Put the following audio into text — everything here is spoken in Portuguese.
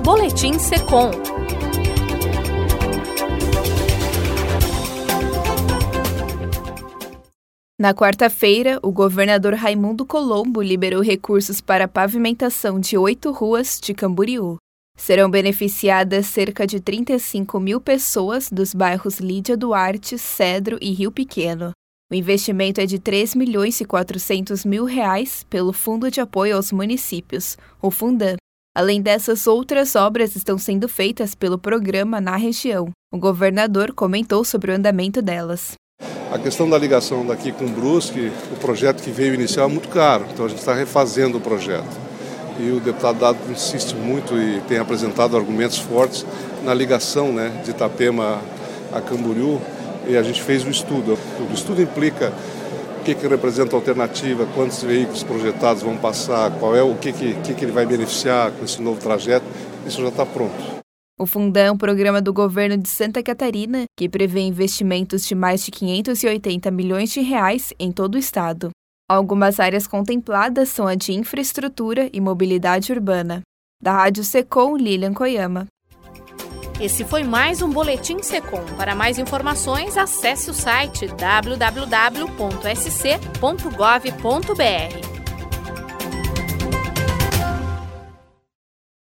Boletim Secom. Na quarta-feira, o governador Raimundo Colombo liberou recursos para a pavimentação de 8 ruas de Camboriú. Serão beneficiadas cerca de 35 mil pessoas dos bairros Lídia Duarte, Cedro e Rio Pequeno. O investimento é de R$ 3.400.000 pelo Fundo de Apoio aos Municípios, o Fundam. Além dessas, outras obras estão sendo feitas pelo programa na região. O governador comentou sobre o andamento delas. A questão da ligação daqui com Brusque, o projeto que veio inicial é muito caro, então a gente está refazendo o projeto. E o deputado Dado insiste muito e tem apresentado argumentos fortes na ligação, de Itapema a Camboriú, e a gente fez o estudo. O estudo implica o que representa a alternativa, quantos veículos projetados vão passar, qual é o que ele vai beneficiar com esse novo trajeto, isso já está pronto. O Fundam é um programa do governo de Santa Catarina que prevê investimentos de mais de R$ 580 milhões em todo o estado. Algumas áreas contempladas são a de infraestrutura e mobilidade urbana. Da Rádio Secom, Lilian Koyama. Esse foi mais um Boletim Secom. Para mais informações, acesse o site www.sc.gov.br.